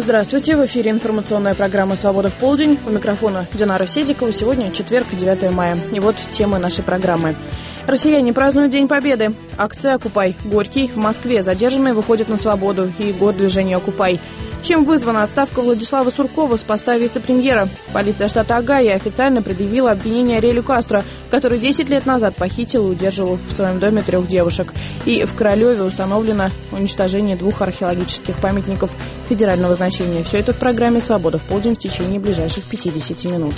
Здравствуйте, в эфире информационная программа «Свобода в полдень». У микрофона Динара Седикова. Сегодня четверг, 9 мая. И вот темы нашей программы. Россияне празднуют День Победы. Акция «Окупай Горький» в Москве. Задержанные выходят на свободу. И год движения «Окупай». Чем вызвана отставка Владислава Суркова с поста вице-премьера? Полиция штата Огайо официально предъявила обвинение Ариэлю Кастро, который 10 лет назад похитил и удерживал в своем доме 3 девушек. И в Королеве установлено уничтожение 2 археологических памятников федерального значения. Все это в программе «Свобода в полдень» в течение ближайших 50 минут.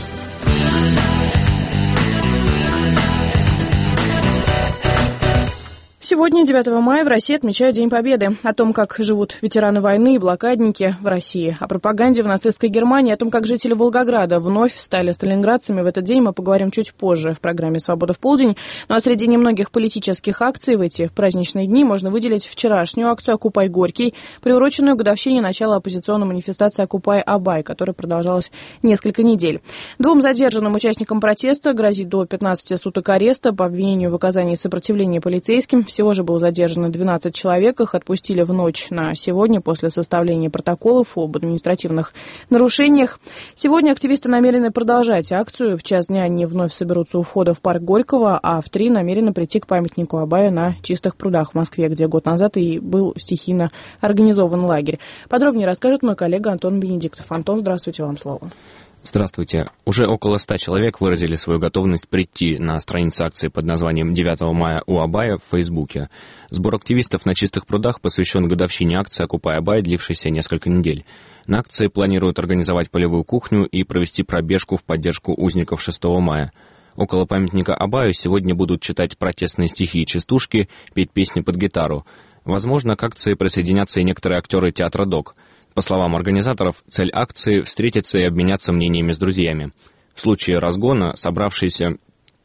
Сегодня, 9 мая, в России отмечают День Победы. О том, как живут ветераны войны и блокадники в России, о пропаганде в нацистской Германии, о том, как жители Волгограда вновь стали сталинградцами в этот день, мы поговорим чуть позже в программе «Свобода в полдень». Ну а среди немногих политических акций в эти праздничные дни можно выделить вчерашнюю акцию «Окупай Горький», приуроченную к годовщине начала оппозиционной манифестации «Окупай Абай», которая продолжалась несколько недель. 2 задержанным участникам протеста грозит до 15 суток ареста по обвинению в оказании сопротивления полицейским. Всего же было задержано 12 человек. Их отпустили в ночь на сегодня после составления протоколов об административных нарушениях. Сегодня активисты намерены продолжать акцию. В час дня они вновь соберутся у входа в парк Горького, а в 3 намерены прийти к памятнику Абаю на Чистых прудах в Москве, где год назад и был стихийно организован лагерь. Подробнее расскажет мой коллега Антон Бенедиктов. Антон, здравствуйте, вам слово. Здравствуйте. Уже около 100 человек выразили свою готовность прийти на страницу акции под названием «9 мая у Абая» в Фейсбуке. Сбор активистов на Чистых прудах посвящен годовщине акции «Окупай Абай», длившейся несколько недель. На акции планируют организовать полевую кухню и провести пробежку в поддержку узников 6 мая. Около памятника Абаю сегодня будут читать протестные стихи и частушки, петь песни под гитару. Возможно, к акции присоединятся и некоторые актеры театра ДОК. По словам организаторов, цель акции – встретиться и обменяться мнениями с друзьями. В случае разгона собравшиеся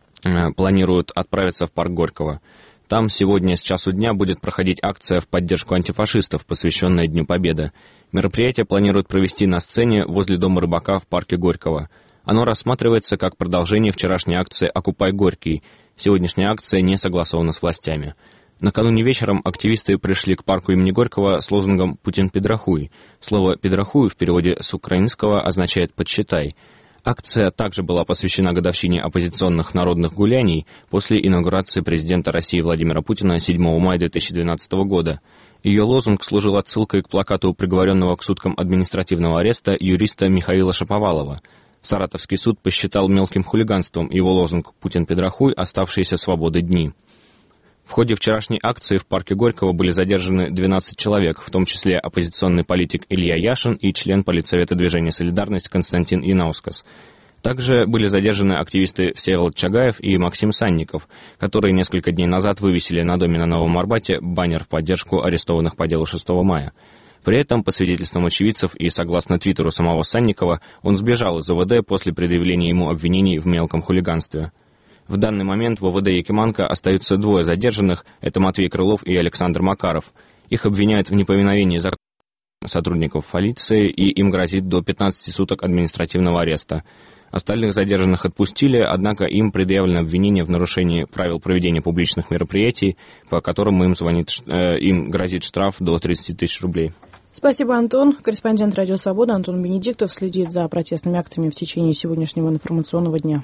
планируют отправиться в парк Горького. Там сегодня с часу дня будет проходить акция в поддержку антифашистов, посвященная Дню Победы. Мероприятие планируют провести на сцене возле дома рыбака в парке Горького. Оно рассматривается как продолжение вчерашней акции «Окупай Горький». Сегодняшняя акция не согласована с властями. Накануне вечером активисты пришли к парку имени Горького с лозунгом «Путин пидрахуй». Слово «пидрахуй» в переводе с украинского означает «подсчитай». Акция также была посвящена годовщине оппозиционных народных гуляний после инаугурации президента России Владимира Путина 7 мая 2012 года. Ее лозунг служил отсылкой к плакату приговоренного к суткам административного ареста юриста Михаила Шаповалова. Саратовский суд посчитал мелким хулиганством его лозунг «Путин пидрахуй. Оставшиеся свободы дни». В ходе вчерашней акции в парке Горького были задержаны 12 человек, в том числе оппозиционный политик Илья Яшин и член политсовета движения «Солидарность» Константин Инаускас. Также были задержаны активисты Всеволод Чагаев и Максим Санников, которые несколько дней назад вывесили на доме на Новом Арбате баннер в поддержку арестованных по делу 6 мая. При этом, по свидетельствам очевидцев и согласно твиттеру самого Санникова, он сбежал из ОВД после предъявления ему обвинений в мелком хулиганстве. В данный момент в ОВД Якиманка остаются 2 задержанных, это Матвей Крылов и Александр Макаров. Их обвиняют в неповиновении законов сотрудников полиции, и им грозит до 15 суток административного ареста. Остальных задержанных отпустили, однако им предъявлено обвинение в нарушении правил проведения публичных мероприятий, по которым им грозит штраф до 30 тысяч рублей. Спасибо, Антон. Корреспондент «Радио Свобода» Антон Бенедиктов следит за протестными акциями в течение сегодняшнего информационного дня.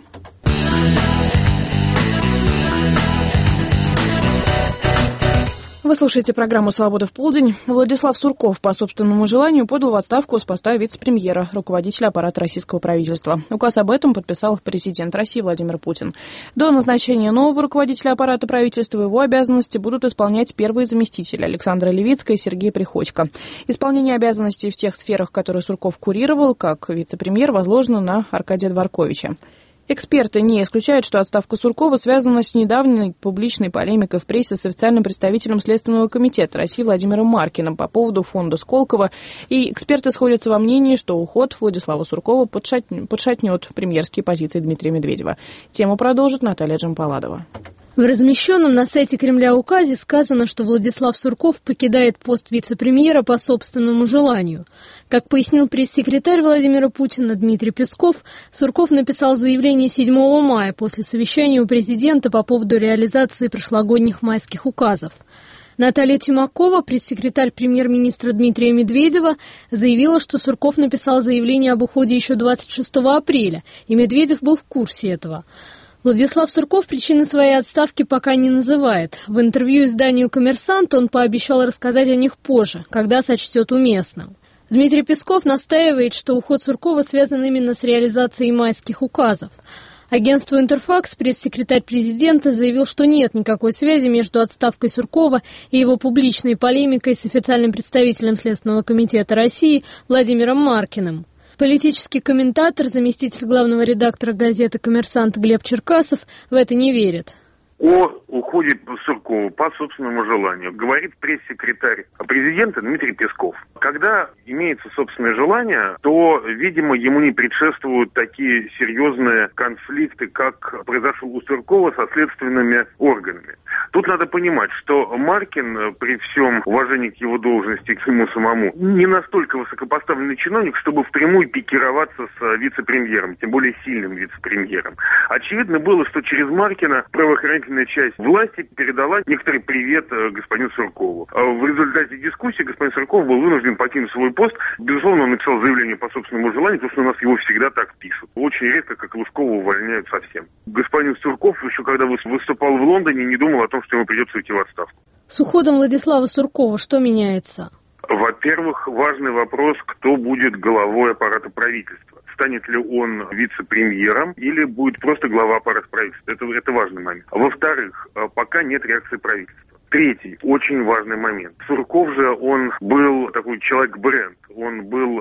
Вы слушаете программу «Свобода в полдень». Владислав Сурков по собственному желанию подал в отставку с поста вице-премьера, руководителя аппарата российского правительства. Указ об этом подписал президент России Владимир Путин. До назначения нового руководителя аппарата правительства его обязанности будут исполнять первые заместители Александра Левицкая и Сергей Приходько. Исполнение обязанностей в тех сферах, которые Сурков курировал, как вице-премьер, возложено на Аркадия Дворковича. Эксперты не исключают, что отставка Суркова связана с недавней публичной полемикой в прессе с официальным представителем Следственного комитета России Владимиром Маркиным по поводу фонда Сколково. И эксперты сходятся во мнении, что уход Владислава Суркова подшатнет премьерские позиции Дмитрия Медведева. Тему продолжит Наталья Джампаладова. В размещенном на сайте Кремля указе сказано, что Владислав Сурков покидает пост вице-премьера по собственному желанию. Как пояснил пресс-секретарь Владимира Путина Дмитрий Песков, Сурков написал заявление 7 мая после совещания у президента по поводу реализации прошлогодних майских указов. Наталья Тимакова, пресс-секретарь премьер-министра Дмитрия Медведева, заявила, что Сурков написал заявление об уходе еще 26 апреля, и Медведев был в курсе этого. Владислав Сурков причины своей отставки пока не называет. В интервью изданию «Коммерсант» он пообещал рассказать о них позже, когда сочтет уместным. Дмитрий Песков настаивает, что уход Суркова связан именно с реализацией майских указов. Агентству «Интерфакс» пресс-секретарь президента заявил, что нет никакой связи между отставкой Суркова и его публичной полемикой с официальным представителем Следственного комитета России Владимиром Маркиным. Политический комментатор, заместитель главного редактора газеты «Коммерсант» Глеб Черкасов в это не верит. О уходе Суркова по собственному желанию говорит пресс-секретарь президента Дмитрий Песков. Когда имеется собственное желание, то, видимо, ему не предшествуют такие серьезные конфликты, как произошел у Суркова со следственными органами. Тут надо понимать, что Маркин, при всем уважении к его должности, к нему самому, не настолько высокопоставленный чиновник, чтобы впрямую пикироваться с вице-премьером, тем более сильным вице-премьером. Очевидно было, что через Маркина правоохранительная часть власти передала некоторый привет господину Суркову. В результате дискуссии господин Сурков был вынужден покинуть свой пост. Безусловно, он написал заявление по собственному желанию, потому что у нас его всегда так пишут. Очень редко, как Лужкова, увольняют совсем. Господин Сурков, еще когда выступал в Лондоне, не думал о том, что ему придется уйти в отставку. С уходом Владислава Суркова что меняется? Во-первых, важный вопрос, кто будет главой аппарата правительства. Станет ли он вице-премьером или будет просто глава аппарата правительства. Это важный момент. Во-вторых, пока нет реакции правительства. Третий, очень важный момент. Сурков же, он был такой человек-бренд. Он был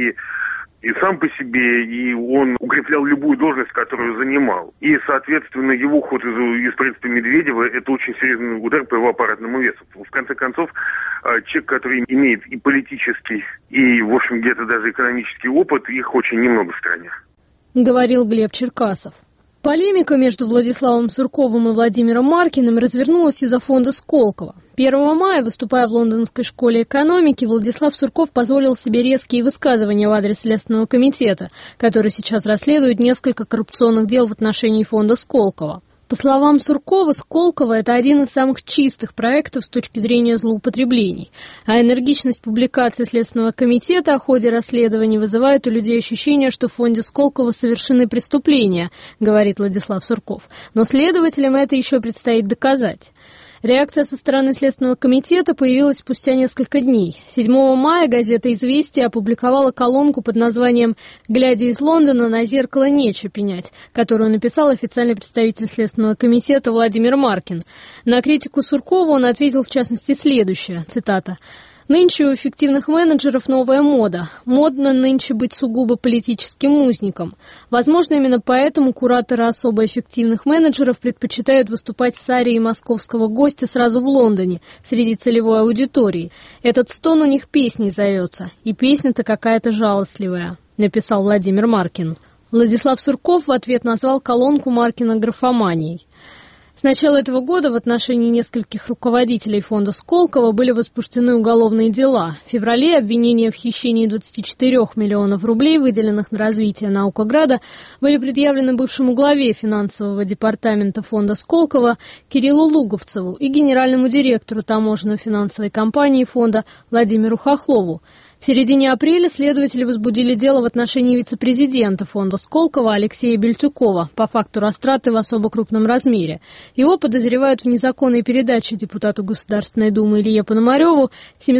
и сам по себе, и он укреплял любую должность, которую занимал. И, соответственно, его уход из правительства Медведева – это очень серьезный удар по его аппаратному весу. В конце концов, человек, который имеет и политический, и, в общем, где-то даже экономический опыт, их очень немного в стране. Говорил Глеб Черкасов. Полемика между Владиславом Сурковым и Владимиром Маркиным развернулась из-за фонда Сколково. 1 мая, выступая в Лондонской школе экономики, Владислав Сурков позволил себе резкие высказывания в адрес Следственного комитета, который сейчас расследует несколько коррупционных дел в отношении фонда Сколково. По словам Суркова, Сколково – это один из самых чистых проектов с точки зрения злоупотреблений, а энергичность публикации Следственного комитета о ходе расследования вызывает у людей ощущение, что в фонде Сколково совершены преступления, говорит Владислав Сурков. Но следователям это еще предстоит доказать. Реакция со стороны Следственного комитета появилась спустя несколько дней. 7 мая газета «Известия» опубликовала колонку под названием «Глядя из Лондона, на зеркало нечего пенять», которую написал официальный представитель Следственного комитета Владимир Маркин. На критику Суркова он ответил в частности следующее, цитата: «Нынче у эффективных менеджеров новая мода. Модно нынче быть сугубо политическим узником. Возможно, именно поэтому кураторы особо эффективных менеджеров предпочитают выступать с арией московского гостя сразу в Лондоне, среди целевой аудитории. Этот стон у них песней зовется, и песня-то какая-то жалостливая», написал Владимир Маркин. Владислав Сурков в ответ назвал колонку Маркина графоманией. С начала этого года в отношении нескольких руководителей фонда Сколково были возбуждены уголовные дела. В феврале обвинения в хищении 24 миллионов рублей, выделенных на развитие Наукограда, были предъявлены бывшему главе финансового департамента фонда Сколково Кириллу Луговцеву и генеральному директору таможенно-финансовой компании фонда Владимиру Хохлову. В середине апреля следователи возбудили дело в отношении вице-президента фонда Сколково Алексея Бельтюкова по факту растраты в особо крупном размере. Его подозревают в незаконной передаче депутату Государственной Думы Илье Пономареву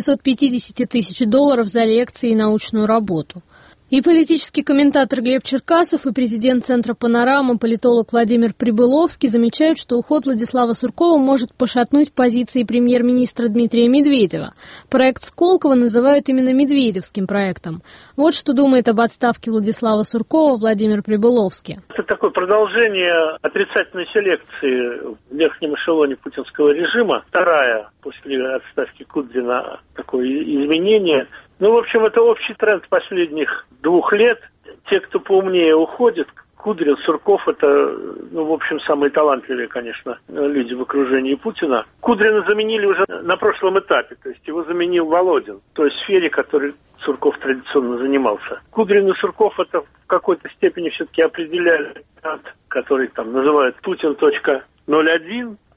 750 тысяч долларов за лекции и научную работу. И политический комментатор Глеб Черкасов, и президент Центра «Панорама», политолог Владимир Прибыловский замечают, что уход Владислава Суркова может пошатнуть позиции премьер-министра Дмитрия Медведева. Проект Сколково называют именно медведевским проектом. Вот что думает об отставке Владислава Суркова Владимир Прибыловский. Это такое продолжение отрицательной селекции в верхнем эшелоне путинского режима. Вторая после отставки Кудрина такое изменение. В общем, это общий тренд последних 2 лет. Те, кто поумнее, уходят. Кудрин, Сурков – это, в общем, самые талантливые, конечно, люди в окружении Путина. Кудрина заменили уже на прошлом этапе, то есть его заменил Володин, в той сфере, которой Сурков традиционно занимался. Кудрин и Сурков – это в какой-то степени все-таки определяли тренд, который там называют Путин.01,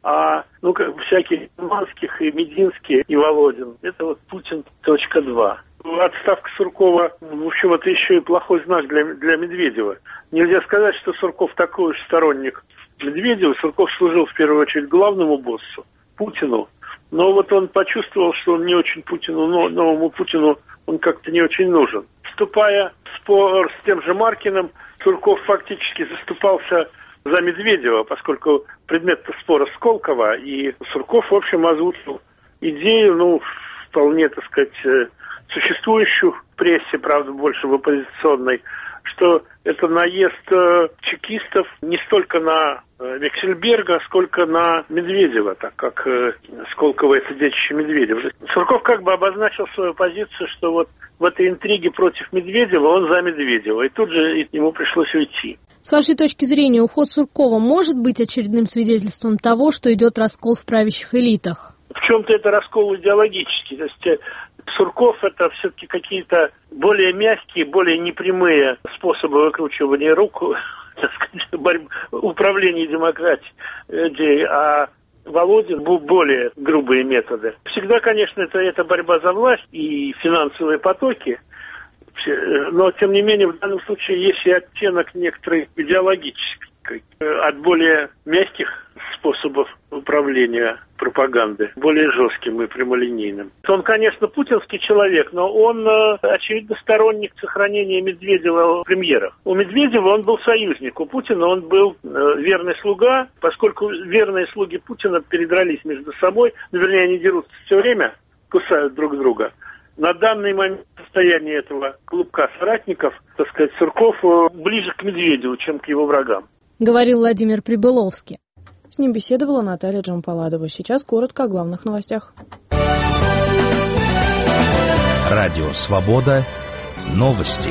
всяких Манских и Мединский и Володин. Это вот Путин.2. Отставка Суркова, в общем, это еще и плохой знак для Медведева. Нельзя сказать, что Сурков такой уж сторонник Медведева. Сурков служил в первую очередь главному боссу, Путину. Но вот он почувствовал, что он не очень Путину, новому Путину он как-то не очень нужен. Вступая в спор с тем же Маркиным, Сурков фактически заступался за Медведева, поскольку предмет спора Сколково, и Сурков, в общем, озвучил идею, вполне, так сказать, существующую в прессе, правда, больше в оппозиционной, что это наезд чекистов не столько на Вексельберга, сколько на Медведева, так как Сколково — это детище Медведева. Сурков как бы обозначил свою позицию, что вот в этой интриге против Медведева он за Медведева, и тут же ему пришлось уйти. С вашей точки зрения, уход Суркова может быть очередным свидетельством того, что идет раскол в правящих элитах? В чем-то это раскол идеологический. То есть Сурков — это все-таки какие-то более мягкие, более непрямые способы выкручивания рук, так сказать, управления демократией, а Володин — более грубые методы. Всегда, конечно, это борьба за власть и финансовые потоки, но, тем не менее, в данном случае есть и оттенок некоторый идеологический, от более мягких способов управления пропагандой, более жестким и прямолинейным. Он, конечно, путинский человек, но он, очевидно, сторонник сохранения Медведева в премьерах. У Медведева он был союзник, у Путина он был верный слуга, поскольку верные слуги Путина передрались между собой, вернее, они дерутся все время, кусают друг друга. На данный момент состояние этого клубка соратников, так сказать, Сурков ближе к Медведеву, чем к его врагам. Говорил Владимир Прибыловский. С ним беседовала Наталья Джампаладова. Сейчас коротко о главных новостях. Радио «Свобода». Новости.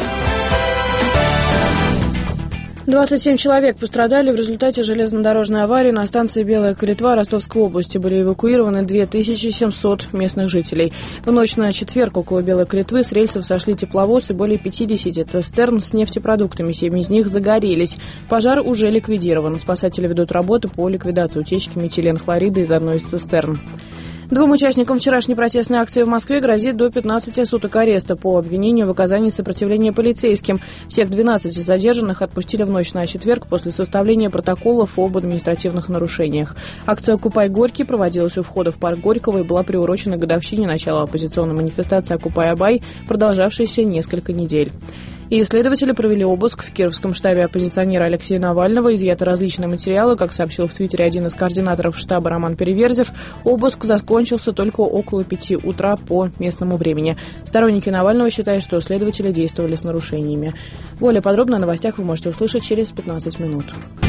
27 человек пострадали в результате железнодорожной аварии на станции Белая Калитва Ростовской области. Были эвакуированы 2700 местных жителей. В ночь на четверг около Белой Калитвы с рельсов сошли тепловоз и более 50 цистерн с нефтепродуктами. 7 из них загорелись. Пожар уже ликвидирован. Спасатели ведут работы по ликвидации утечки метиленхлорида из одной из цистерн. 2 участникам вчерашней протестной акции в Москве грозит до 15 суток ареста по обвинению в оказании сопротивления полицейским. Всех 12 задержанных отпустили в ночь на четверг после составления протоколов об административных нарушениях. Акция «Окупай Горький» проводилась у входа в парк Горького и была приурочена к годовщине начала оппозиционной манифестации «Окупай Абай», продолжавшейся несколько недель. И следователи провели обыск в Кировском штабе оппозиционера Алексея Навального. Изъяты различные материалы. Как сообщил в Твиттере один из координаторов штаба Роман Переверзев, обыск закончился только около 5 утра по местному времени. Сторонники Навального считают, что следователи действовали с нарушениями. Более подробно о новостях вы можете услышать через 15 минут.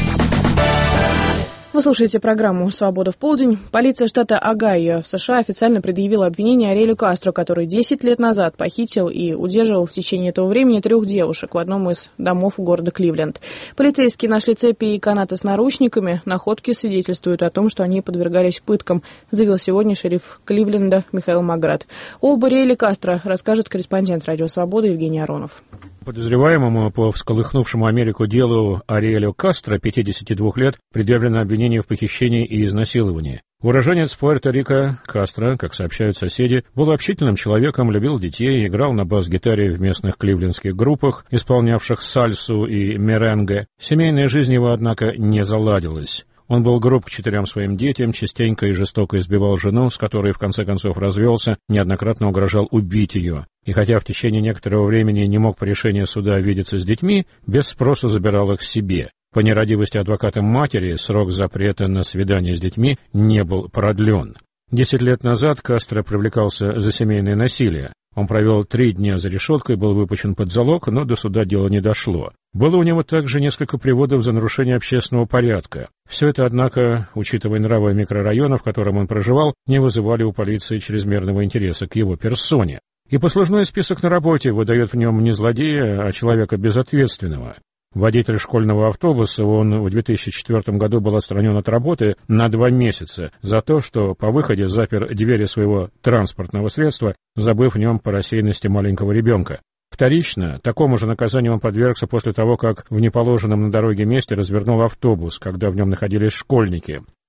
Вы слушаете программу «Свобода в полдень». Полиция штата Огайо в США официально предъявила обвинение Ариэлю Кастро, который 10 лет назад похитил и удерживал в течение этого времени 3 девушек в одном из домов города Кливленд. Полицейские нашли цепи и канаты с наручниками. Находки свидетельствуют о том, что они подвергались пыткам, заявил сегодня шериф Кливленда Михаил Маград. Об Ариэле Кастро расскажет корреспондент «Радио Свобода» Евгений Аронов. Подозреваемому по всколыхнувшему Америку делу Ариэлю Кастро, 52 лет, предъявлено обвинение в похищении и изнасиловании. Уроженец Пуэрто-Рико Кастро, как сообщают соседи, был общительным человеком, любил детей, играл на бас-гитаре в местных кливлендских группах, исполнявших сальсу и меренге. Семейная жизнь его, однако, не заладилась. Он был груб к 4 своим детям, частенько и жестоко избивал жену, с которой в конце концов развелся, неоднократно угрожал убить ее. И хотя в течение некоторого времени не мог по решению суда видеться с детьми, без спроса забирал их себе. По нерадивости адвоката матери срок запрета на свидание с детьми не был продлен. 10 лет назад Кастро привлекался за семейное насилие. Он провел 3 дня за решеткой, был выпущен под залог, но до суда дело не дошло. Было у него также несколько приводов за нарушение общественного порядка. Все это, однако, учитывая нравы микрорайона, в котором он проживал, не вызывали у полиции чрезмерного интереса к его персоне. И послужной список на работе выдает в нем не злодея, а человека безответственного. Водитель школьного автобуса, он в 2004 году был отстранен от работы на 2 месяца за то, что по выходе запер двери своего транспортного средства, забыв в нем по рассеянности маленького ребенка. Вторично, такому же наказанию он подвергся после того, как в неположенном на дороге месте развернул автобус, когда в нем находились школьники.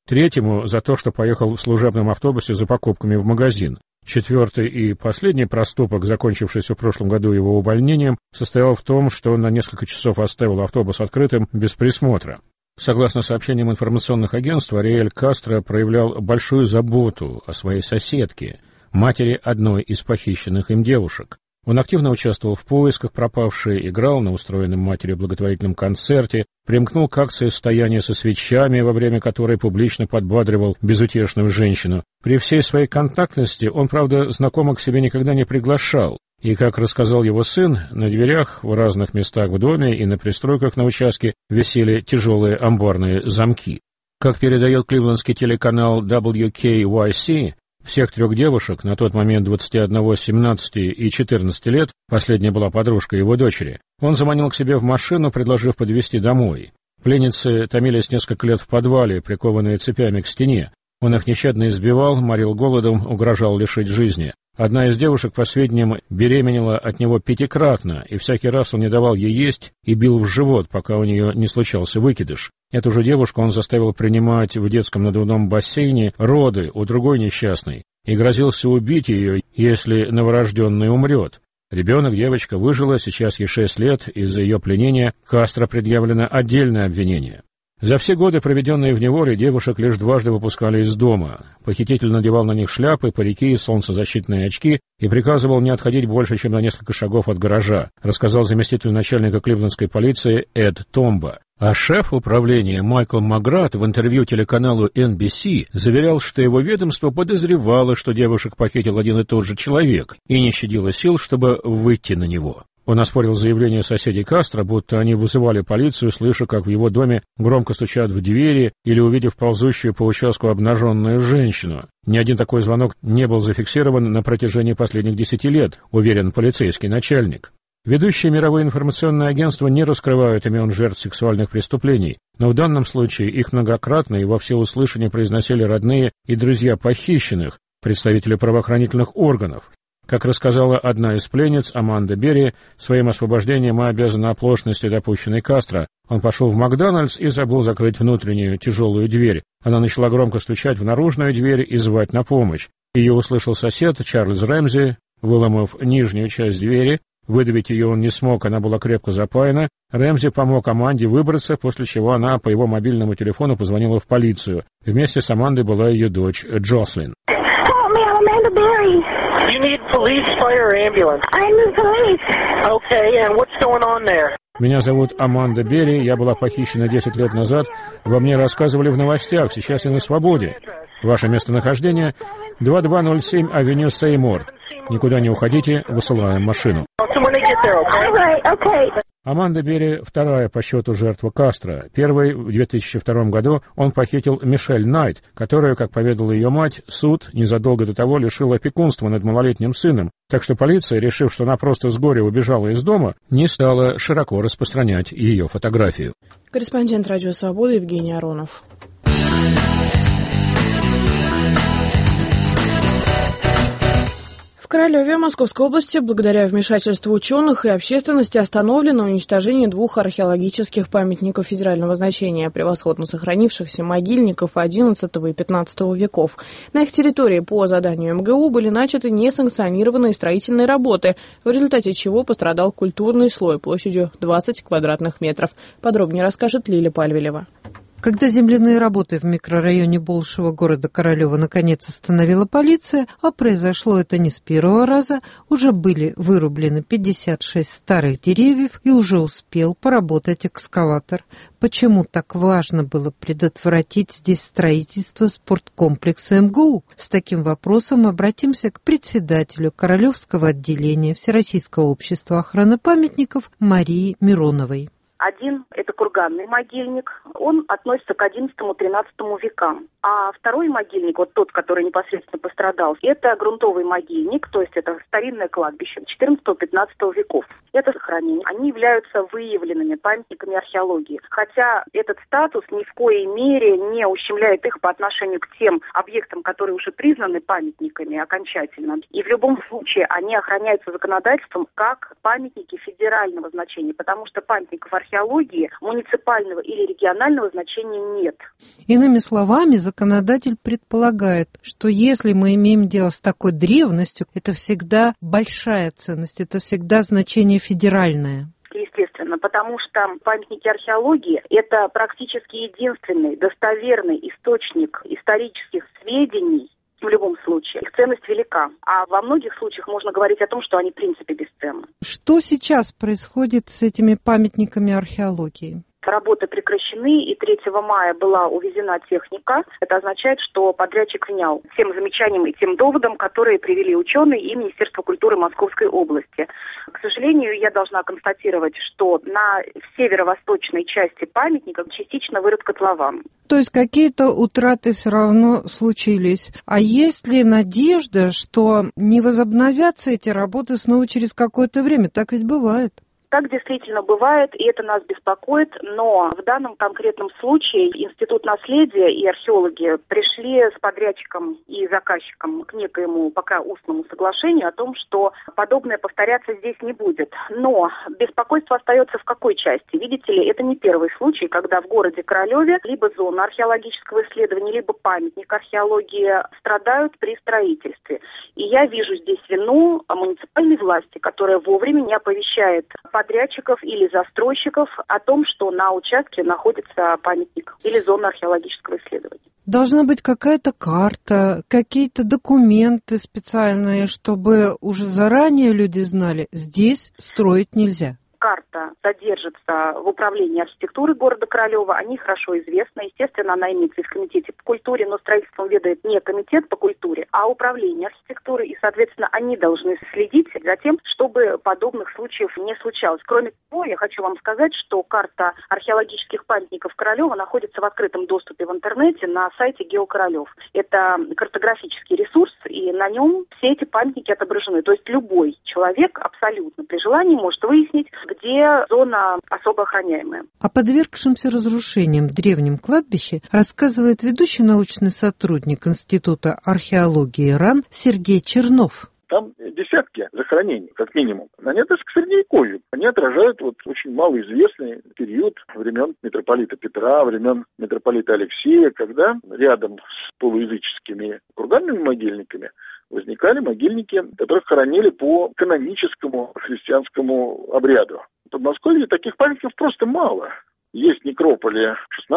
третьему за то, что поехал в служебном автобусе за покупками в магазин. Четвертый и последний проступок, закончившийся в прошлом году его увольнением, состоял в том, что он на несколько часов оставил автобус открытым без присмотра. Согласно сообщениям информационных агентств, Ариэль Кастро проявлял большую заботу о своей соседке, матери одной из похищенных им девушек. Он активно участвовал в поисках пропавшей, играл на устроенном матерью благотворительном концерте, примкнул к акции «Стояние со свечами», во время которой публично подбадривал безутешную женщину. При всей своей контактности он, правда, знакомых к себе никогда не приглашал. И, как рассказал его сын, на дверях в разных местах в доме и на пристройках на участке висели тяжелые амбарные замки. Как передает кливлендский телеканал WKYC, всех трех девушек, на тот момент 21, 17 и 14 лет, последняя была подружкой его дочери, он заманил к себе в машину, предложив подвезти домой. Пленницы томились несколько лет в подвале, прикованные цепями к стене. Он их нещадно избивал, морил голодом, угрожал лишить жизни. Одна из девушек, по сведениям, беременела от него 5-кратно, и всякий раз он не давал ей есть и бил в живот, пока у нее не случался выкидыш. Эту же девушку он заставил принимать в детском надувном бассейне роды у другой несчастной и грозился убить ее, если новорожденный умрет. Ребенок, девочка, выжила, сейчас ей 6 лет, из-за ее пленения Кастро предъявлено отдельное обвинение. За все годы, проведенные в неволе, девушек лишь дважды выпускали из дома. Похититель надевал на них шляпы, парики, солнцезащитные очки и приказывал не отходить больше, чем на несколько шагов от гаража, рассказал заместитель начальника кливлендской полиции Эд Томба. А шеф управления Майкл Маград в интервью телеканалу NBC заверял, что его ведомство подозревало, что девушек похитил один и тот же человек, и не щадило сил, чтобы выйти на него. Он оспорил заявление соседей Кастро, будто они вызывали полицию, слыша, как в его доме громко стучат в двери или увидев ползущую по участку обнаженную женщину. Ни один такой звонок не был зафиксирован на протяжении последних 10 лет, уверен полицейский начальник. Ведущие мировые информационные агентства не раскрывают имен жертв сексуальных преступлений, но в данном случае их многократно и во всеуслышание произносили родные и друзья похищенных, представители правоохранительных органов. Как рассказала одна из пленниц, Аманда Берри, своим освобождением мы обязаны оплошности, допущенной Кастро. Он пошел в Макдональдс и забыл закрыть внутреннюю тяжелую дверь. Она начала громко стучать в наружную дверь и звать на помощь. Ее услышал сосед Чарльз Рэмзи, выломав нижнюю часть двери. Выдавить ее он не смог, она была крепко запаяна. Рэмзи помог Аманде выбраться, после чего она по его мобильному телефону позвонила в полицию. Вместе с Амандой была ее дочь Джослин. Amanda Berry. You need police, fire, or ambulance? I'm the police. Okay, and what's going on there? Меня зовут Аманда Берри, я была похищена 10 лет назад. Во мне рассказывали в новостях, сейчас я на свободе. Ваше местонахождение 2207 авеню Сеймур. Никуда не уходите, высылаем машину. Аманда Берри – вторая по счету жертва Кастро. Первой в 2002 году он похитил Мишель Найт, которую, как поведала ее мать, суд незадолго до того лишил опекунства над малолетним сыном. Так что полиция, решив, что она просто с горя убежала из дома, не стала широко распространять ее фотографию. Корреспондент «Радио Свобода» Евгений Аронов. В Королеве Московской области, благодаря вмешательству ученых и общественности, остановлено уничтожение 2 археологических памятников федерального значения, превосходно сохранившихся могильников XI и XV веков. На их территории по заданию МГУ были начаты несанкционированные строительные работы, в результате чего пострадал культурный слой площадью 20 квадратных метров. Подробнее расскажет Лиля Пальвелева. Когда земляные работы в микрорайоне Болшева города Королева наконец остановила полиция, а произошло это не с первого раза, уже были вырублены 56 старых деревьев и уже успел поработать экскаватор. Почему так важно было предотвратить здесь строительство спорткомплекса МГУ? С таким вопросом обратимся к председателю Королевского отделения Всероссийского общества охраны памятников Марии Мироновой. Один – это курганный могильник, он относится к XI-XIII векам. А второй могильник, вот тот, который непосредственно пострадал, это грунтовый могильник, то есть это старинное кладбище XIV-XV веков. Это сохранения, они являются выявленными памятниками археологии. Хотя этот статус ни в коей мере не ущемляет их по отношению к тем объектам, которые уже признаны памятниками окончательно. И в любом случае они охраняются законодательством как памятники федерального значения, потому что памятников археологии археологии муниципального или регионального значения нет. Иными словами, законодатель предполагает, что если мы имеем дело с такой древностью, это всегда большая ценность, это всегда значение федеральное. Естественно, потому что памятники археологии – это практически единственный достоверный источник исторических сведений. В любом случае, их ценность велика. А во многих случаях можно говорить о том, что они в принципе бесценны. Что сейчас происходит с этими памятниками археологии? Работы прекращены, и 3 мая была увезена техника. Это означает, что подрядчик внял тем замечаниям и тем доводам, которые привели ученые и Министерство культуры Московской области. К сожалению, я должна констатировать, что на северо-восточной части памятника частично вырыт котлован. То есть какие-то утраты все равно случились. А есть ли надежда, что не возобновятся эти работы снова через какое-то время? Так ведь бывает. Так действительно бывает, и это нас беспокоит, но в данном конкретном случае Институт наследия и археологи пришли с подрядчиком и заказчиком к некоему пока устному соглашению о том, что подобное повторяться здесь не будет. Но беспокойство остается в какой части? Видите ли, это не первый случай, когда в городе Королеве либо зона археологического исследования, либо памятник археологии страдают при строительстве. И я вижу здесь вину муниципальной власти, которая вовремя не оповещает подрядчиков или застройщиков о том, что на участке находится памятник или зона археологического исследования. Должна быть какая-то карта, какие-то документы специальные, чтобы уже заранее люди знали, здесь строить нельзя. Карта содержится в управлении архитектуры города Королева, они хорошо известны. Естественно, она имеется и в комитете по культуре, но строительством ведает не комитет по культуре, а управление архитектуры. И, соответственно, они должны следить за тем, чтобы подобных случаев не случалось. Кроме того, я хочу вам сказать, что карта археологических памятников Королева находится в открытом доступе в интернете на сайте Геокоролев. Это картографический ресурс, и на нем все эти памятники отображены. То есть любой человек абсолютно при желании может выяснить, где зона особо охраняемая. О подвергшемся разрушениям древнем кладбище рассказывает ведущий научный сотрудник Института археологии РАН Сергей Чернов. Там десятки захоронений, как минимум. Они относятся к Средневековью. Они отражают очень малоизвестный период времен митрополита Петра, времен митрополита Алексея, когда рядом с полуязыческими курганными могильниками возникали могильники, которых хоронили по каноническому христианскому обряду. В Подмосковье таких памятников просто мало. Есть некрополи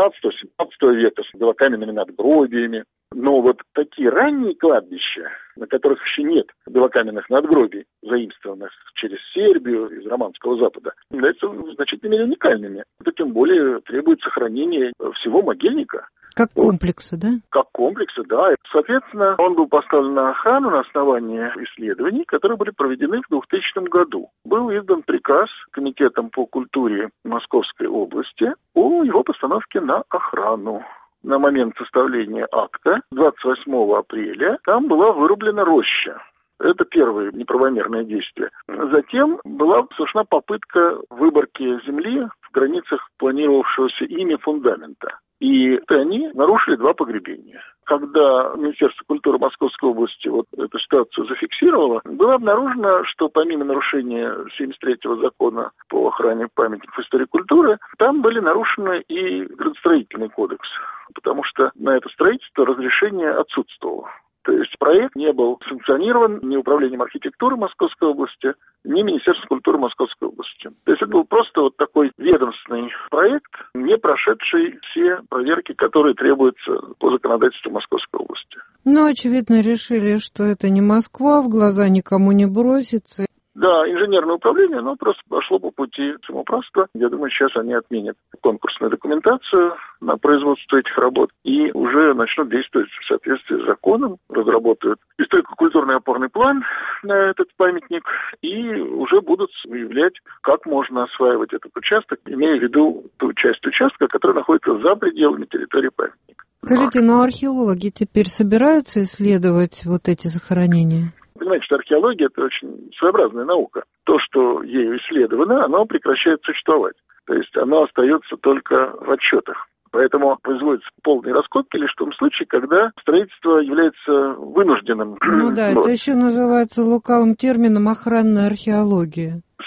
16-17 века с белокаменными надгробиями. Но вот такие ранние кладбища, на которых еще нет белокаменных надгробий, заимствованных через Сербию, из Романского Запада, являются в значительной мере уникальными. Это тем более требует сохранения всего могильника. Как комплекса, да? Как комплекса, да. Соответственно, он был поставлен на охрану на основании исследований, которые были проведены в 2000 году. Был издан приказ Комитетом по культуре Московской области о его постановке на охрану. На момент составления акта, 28 апреля, там была вырублена роща. Это первое неправомерное действие. Затем была совершена попытка выборки земли в границах планировавшегося ими фундамента. И они нарушили 2 погребения. Когда Министерство культуры Московской области эту ситуацию зафиксировало, было обнаружено, что помимо нарушения 73-го закона по охране памятников истории культуры, там были нарушены и градостроительный кодекс, потому что на это строительство разрешение отсутствовало. То есть проект не был санкционирован ни Управлением архитектуры Московской области, ни Министерством культуры Московской области. То есть это был просто такой ведомственный проект, не прошедший все проверки, которые требуются по законодательству Московской области. Ну, очевидно, решили, что это не Москва, в глаза никому не бросится. Да, инженерное управление, просто пошло по пути самоуправства. Я думаю, сейчас они отменят конкурсную документацию на производство этих работ и уже начнут действовать в соответствии с законом, разработают историко-культурный опорный план на этот памятник и уже будут выявлять, как можно осваивать этот участок, имея в виду ту часть участка, которая находится за пределами территории памятника. Скажите, археологи теперь собираются исследовать эти захоронения? Понимаете, что археология – это очень своеобразная наука. То, что ею исследовано, оно прекращает существовать. То есть оно остается только в отчетах. Поэтому производятся полные раскопки лишь в том случае, когда строительство является вынужденным. Это еще называется лукавым термином охранная археология.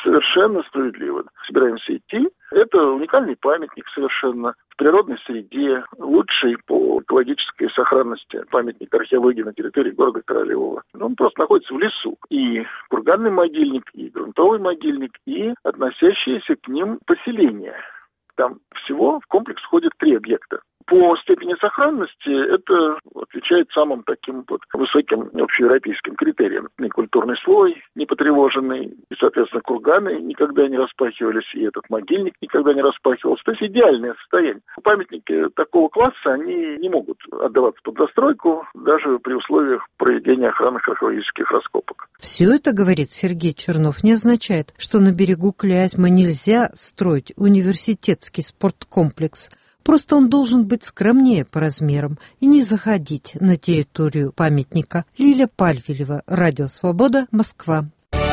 Совершенно справедливо. Собираемся идти. Это уникальный памятник совершенно в природной среде, лучший по экологической сохранности памятник археологии на территории города Королева. Он просто находится в лесу. И курганный могильник, и грунтовый могильник, и относящиеся к ним поселения. Там всего в комплекс входит 3 объекта. По степени сохранности это отвечает самым таким вот высоким общеевропейским критериям. И культурный слой не потревоженный, и, соответственно, курганы никогда не распахивались, и этот могильник никогда не распахивался. То есть идеальное состояние. Памятники такого класса, они не могут отдаваться под застройку, даже при условиях проведения охранных археологических раскопок. Все это, говорит Сергей Чернов, не означает, что на берегу Клязьмы нельзя строить университетский спорткомплекс. Просто он должен быть скромнее по размерам и не заходить на территорию памятника. Лиля Пальвелева, Радио Свобода, Москва.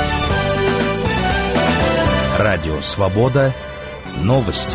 Радио Свобода. Новости.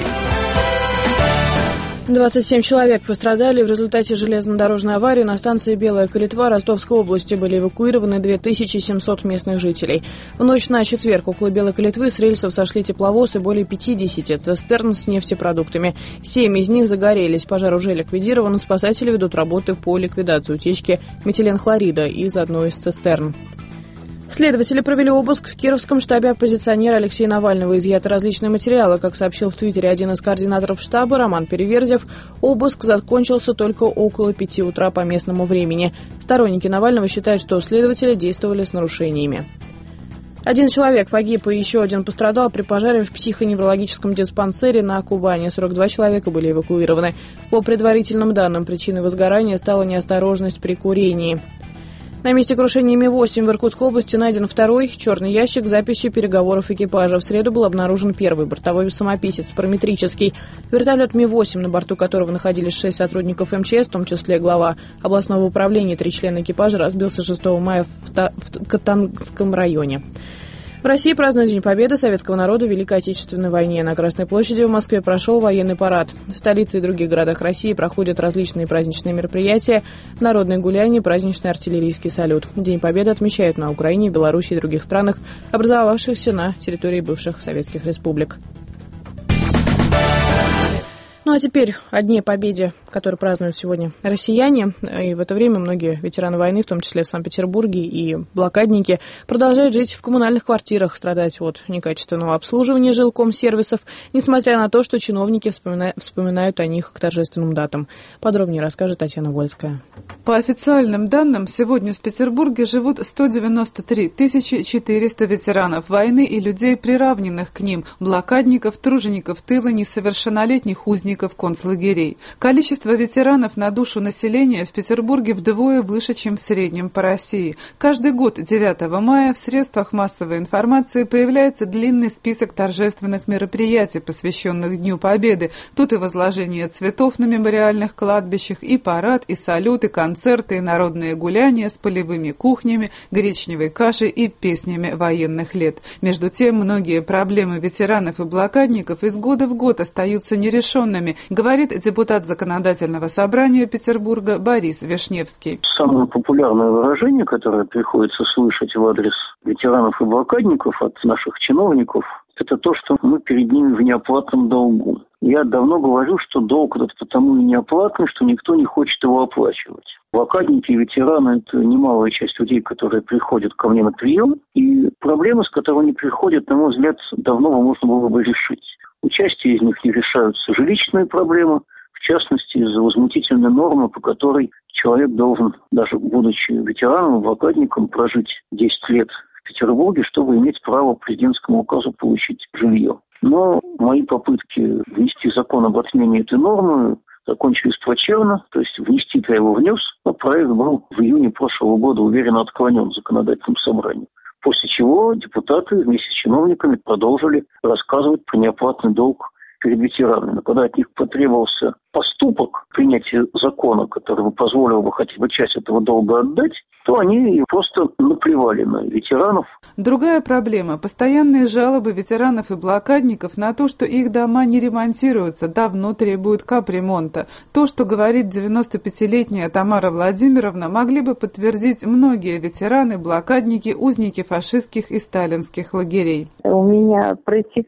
27 человек пострадали в результате железнодорожной аварии на станции Белая Калитва Ростовской области. Были эвакуированы 2700 местных жителей. В ночь на четверг около Белой Калитвы с рельсов сошли тепловоз и более 50 цистерн с нефтепродуктами. 7 из них загорелись. Пожар уже ликвидирован. Спасатели ведут работы по ликвидации утечки метиленхлорида из одной из цистерн. Следователи провели обыск в Кировском штабе оппозиционера Алексея Навального. Изъяты различные материалы. Как сообщил в Твиттере один из координаторов штаба, Роман Переверзев, обыск закончился только около 5 утра по местному времени. Сторонники Навального считают, что следователи действовали с нарушениями. 1 человек погиб и еще 1 пострадал при пожаре в психоневрологическом диспансере на Кубани. 42 человека были эвакуированы. По предварительным данным, причиной возгорания стала неосторожность при курении. На месте крушения Ми-8 в Иркутской области найден 2-й черный ящик с записью переговоров экипажа. В среду был обнаружен 1-й бортовой самописец, параметрический. Вертолет Ми-8, на борту которого находились 6 сотрудников МЧС, в том числе глава областного управления, 3 члена экипажа, разбился 6 мая в Катангском районе. В России празднуют День Победы советского народа в Великой Отечественной войне. На Красной площади в Москве прошел военный парад. В столице и других городах России проходят различные праздничные мероприятия, народные гуляния, праздничный артиллерийский салют. День Победы отмечают на Украине, Беларуси и других странах, образовавшихся на территории бывших советских республик. Ну а теперь о Дне Победы, который празднуют сегодня россияне. И в это время многие ветераны войны, в том числе в Санкт-Петербурге, и блокадники, продолжают жить в коммунальных квартирах, страдать от некачественного обслуживания жилкомсервисов, несмотря на то, что чиновники вспоминают о них к торжественным датам. Подробнее расскажет Татьяна Вольская. По официальным данным, сегодня в Петербурге живут 193 400 ветеранов войны и людей, приравненных к ним, блокадников, тружеников тыла, несовершеннолетних узников концлагерей. Количество ветеранов на душу населения в Петербурге вдвое выше, чем в среднем по России. Каждый год 9 мая в средствах массовой информации появляется длинный список торжественных мероприятий, посвященных Дню Победы. Тут и возложение цветов на мемориальных кладбищах, и парад, и салют, и концерты, и народные гуляния с полевыми кухнями, гречневой кашей и песнями военных лет. Между тем, многие проблемы ветеранов и блокадников из года в год остаются нерешенными, говорит депутат Законодательного собрания Петербурга Борис Вишневский. Самое популярное выражение, которое приходится слышать в адрес ветеранов и блокадников от наших чиновников, это то, что мы перед ними в неоплатном долгу. Я давно говорю, что долг этот потому и неоплатный, что никто не хочет его оплачивать. Блокадники и ветераны – это немалая часть людей, которые приходят ко мне на прием, и проблемы, с которыми они приходят, на мой взгляд, давно можно было бы решить. У части из них не решаются жилищные проблемы, в частности, из-за возмутительной нормы, по которой человек должен, даже будучи ветераном, блокадником, прожить 10 лет в Петербурге, чтобы иметь право по президентскому указу получить жилье. Но мои попытки внести закон об отмене этой нормы закончились плачевно, то есть внести-то я его внес, но проект был в июне прошлого года уверенно отклонен законодательным собранием. После чего депутаты вместе с чиновниками продолжили рассказывать про неоплатный долг перед ветеранами. Когда от них потребовался поступок принятия закона, который бы позволил бы хотя бы часть этого долга отдать, то они просто наплевали на ветеранов. Другая проблема – постоянные жалобы ветеранов и блокадников на то, что их дома не ремонтируются, давно требуют капремонта. То, что говорит 95-летняя Тамара Владимировна, могли бы подтвердить многие ветераны, блокадники, узники фашистских и сталинских лагерей. У меня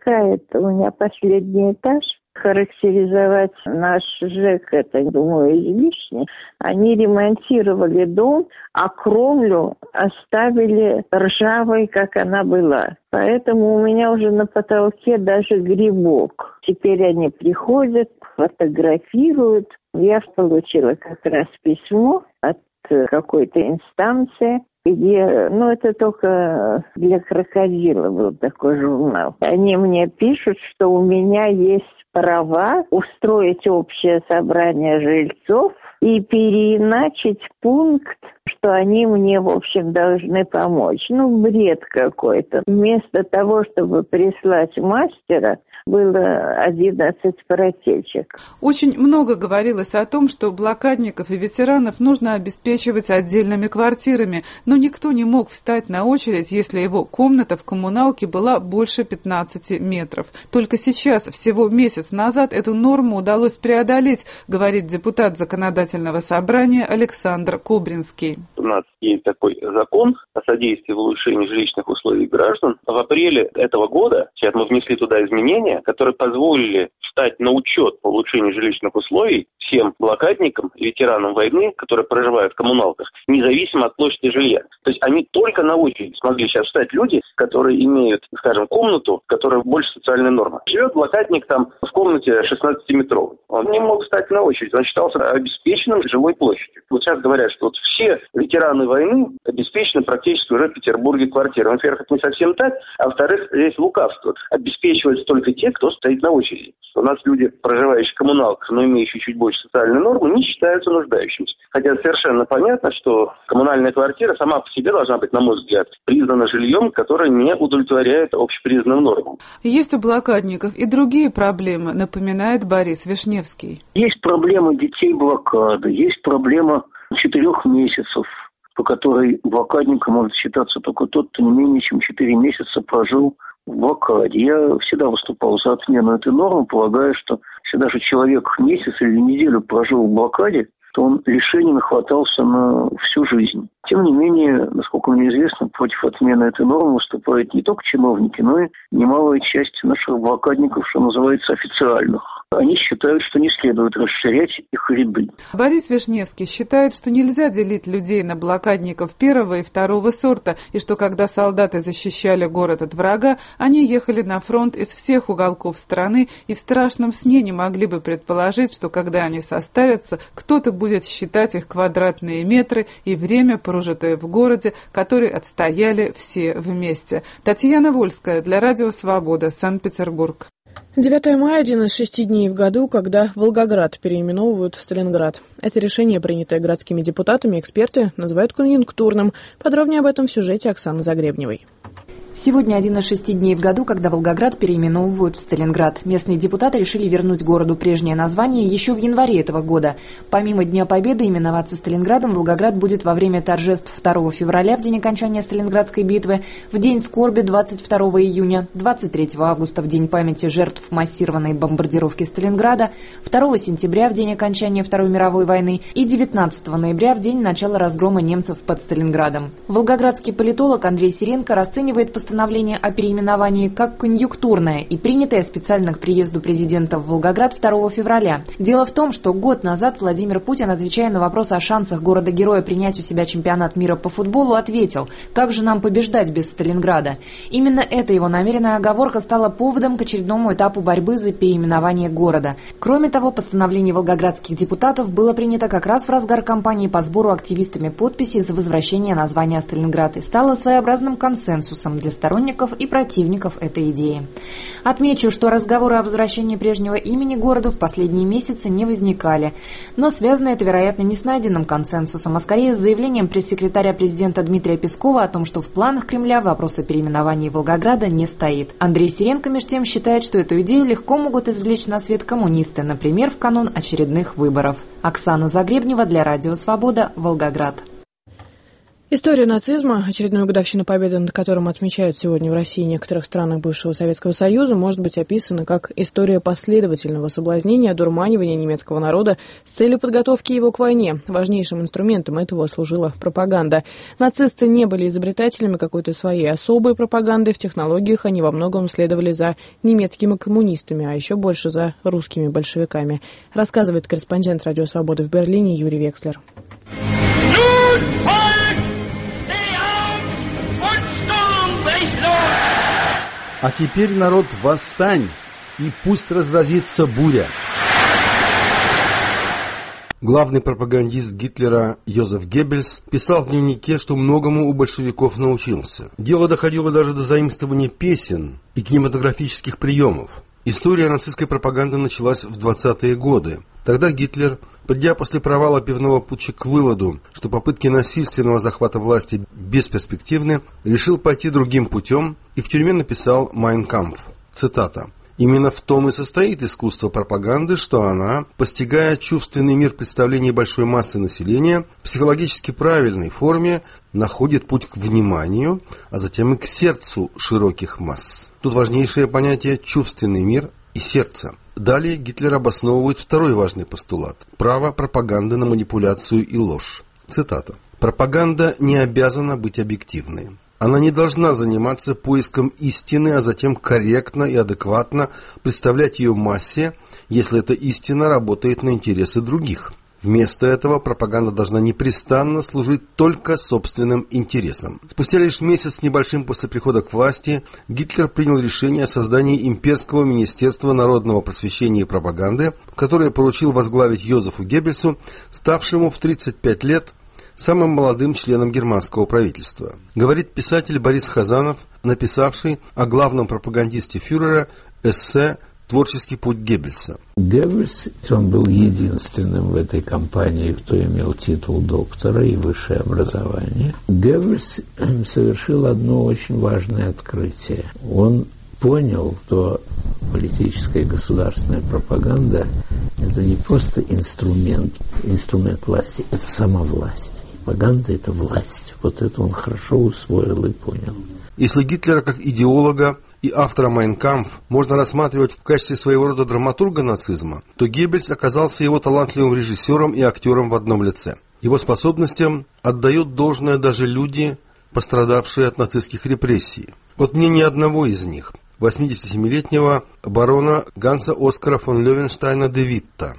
последний этаж. Характеризовать наш ЖЭК, это, думаю, излишне. Они ремонтировали дом, а кровлю оставили ржавой, как она была. Поэтому у меня уже на потолке даже грибок. Теперь они приходят, фотографируют. Я получила как раз письмо от какой-то инстанции, где, это только для крокодила был такой журнал. Они мне пишут, что у меня есть права устроить общее собрание жильцов и переиначить пункт, что они мне, в общем, должны помочь. Бред какой-то. Вместо того, чтобы прислать мастера, было 11 протечек. Очень много говорилось о том, что блокадников и ветеранов нужно обеспечивать отдельными квартирами, но никто не мог встать на очередь, если его комната в коммуналке была больше 15 метров. Только сейчас, всего месяц назад, эту норму удалось преодолеть, говорит депутат Законодательного собрания Александр Кубринский. У нас есть такой закон о содействии в улучшении жилищных условий граждан. В апреле этого года сейчас мы внесли туда изменения, которые позволили встать на учет по улучшению жилищных условий всем блокадникам и ветеранам войны, которые проживают в коммуналках, независимо от площади жилья. То есть они только на очередь смогли сейчас встать люди, которые имеют, скажем, комнату, которая больше социальной нормы. Живет блокадник там в комнате 16-метровой. Он не мог встать на очередь, он считался обеспеченным жилой площадью. Вот сейчас говорят, что все ветераны войны обеспечены практически уже в Петербурге квартирой. Во-первых, это не совсем так, а во-вторых, здесь лукавство. Обеспечиваются только те, кто стоит на очереди. У нас люди, проживающие в коммуналках, но имеющие чуть больше социальной нормы, не считаются нуждающимися. Хотя совершенно понятно, что коммунальная квартира сама по себе должна быть, на мой взгляд, признана жильем, которое не удовлетворяет общепризнанным нормам. Есть у блокадников и другие проблемы, напоминает Борис Вишневский. Есть проблема детей блокады, есть проблема 4 месяцев, по которой блокадником может считаться только тот, кто не менее чем 4 месяца прожил в блокаде. Я всегда выступал за отмену этой нормы, полагая, что если даже человек месяц или неделю прожил в блокаде, то он лишений нахватался на всю жизнь. Тем не менее, насколько мне известно, против отмены этой нормы выступают не только чиновники, но и немалая часть наших блокадников, что называется, официальных. Они считают, что не следует расширять их ряды. Борис Вишневский считает, что нельзя делить людей на блокадников первого и второго сорта, и что когда солдаты защищали город от врага, они ехали на фронт из всех уголков страны и в страшном сне не могли бы предположить, что когда они состарятся, кто-то будет считать их квадратные метры и время, прожитое в городе, который отстояли все вместе. Татьяна Вольская для Радио Свобода, Санкт-Петербург. 9 мая – один из 6 дней в году, когда Волгоград переименовывают в Сталинград. Это решение, принятое городскими депутатами, эксперты называют конъюнктурным. Подробнее об этом в сюжете Оксаны Загребневой. Сегодня один из 6 дней в году, когда Волгоград переименовывают в Сталинград. Местные депутаты решили вернуть городу прежнее название еще в январе этого года. Помимо Дня Победы, именоваться Сталинградом Волгоград будет во время торжеств 2 февраля, в день окончания Сталинградской битвы, в день скорби 22 июня, 23 августа, в день памяти жертв массированной бомбардировки Сталинграда, 2 сентября, в день окончания Второй мировой войны и 19 ноября, в день начала разгрома немцев под Сталинградом. Волгоградский политолог Андрей Сиренко расценивает постановление о переименовании как конъюнктурное и принятое специально к приезду президента в Волгоград 2 февраля. Дело в том, что год назад Владимир Путин, отвечая на вопрос о шансах города-героя принять у себя чемпионат мира по футболу, ответил: «Как же нам побеждать без Сталинграда?». Именно эта его намеренная оговорка стала поводом к очередному этапу борьбы за переименование города. Кроме того, постановление волгоградских депутатов было принято как раз в разгар кампании по сбору активистами подписей за возвращение названия Сталинград и стало своеобразным консенсусом для сторонников и противников этой идеи. Отмечу, что разговоры о возвращении прежнего имени городу в последние месяцы не возникали. Но связано это, вероятно, не с найденным консенсусом, а скорее с заявлением пресс-секретаря президента Дмитрия Пескова о том, что в планах Кремля вопрос о переименовании Волгограда не стоит. Андрей Сиренко, между тем, считает, что эту идею легко могут извлечь на свет коммунисты, например, в канун очередных выборов. Оксана Загребнева для Радио Свобода, Волгоград. История нацизма, очередную годовщину победы, над которым отмечают сегодня в России и некоторых странах бывшего Советского Союза, может быть описана как история последовательного соблазнения, одурманивания немецкого народа с целью подготовки его к войне. Важнейшим инструментом этого служила пропаганда. Нацисты не были изобретателями какой-то своей особой пропаганды. В технологиях они во многом следовали за немецкими коммунистами, а еще больше за русскими большевиками. Рассказывает корреспондент «Радио Свобода» в Берлине Юрий Векслер. А теперь, народ, восстань, и пусть разразится буря. Главный пропагандист Гитлера Йозеф Геббельс писал в дневнике, что многому у большевиков научился. Дело доходило даже до заимствования песен и кинематографических приемов. История нацистской пропаганды началась в 20-е годы. Тогда Гитлер, придя после провала пивного путча к выводу, что попытки насильственного захвата власти бесперспективны, решил пойти другим путем и в тюрьме написал «Майн кампф». Цитата. «Именно в том и состоит искусство пропаганды, что она, постигая чувственный мир представлений большой массы населения, в психологически правильной форме находит путь к вниманию, а затем и к сердцу широких масс». Тут важнейшее понятие «чувственный мир» и «сердце». Далее Гитлер обосновывает второй важный постулат – право пропаганды на манипуляцию и ложь. Цитата. «Пропаганда не обязана быть объективной. Она не должна заниматься поиском истины, а затем корректно и адекватно представлять ее массе, если эта истина работает на интересы других. Вместо этого пропаганда должна непрестанно служить только собственным интересам». Спустя лишь месяц с небольшим после прихода к власти Гитлер принял решение о создании имперского министерства народного просвещения и пропаганды, которое поручил возглавить Йозефу Геббельсу, ставшему в 35 лет самым молодым членом германского правительства. Говорит писатель Борис Хазанов, написавший о главном пропагандисте фюрера эссе «Творческий путь Геббельса». Геббельс, он был единственным в этой компании, кто имел титул доктора и высшее образование. Геббельс совершил одно очень важное открытие. Он понял, что политическая и государственная пропаганда – это не просто инструмент власти, это сама власть. Пропаганда – это власть. Вот это он хорошо усвоил и понял. Если Гитлера как идеолога и автора «Майн кампф» можно рассматривать в качестве своего рода драматурга нацизма, то Геббельс оказался его талантливым режиссером и актером в одном лице. Его способностям отдают должное даже люди, пострадавшие от нацистских репрессий. Вот мнение одного из них, 87-летнего барона Ганса Оскара фон Левенштейна де Витта.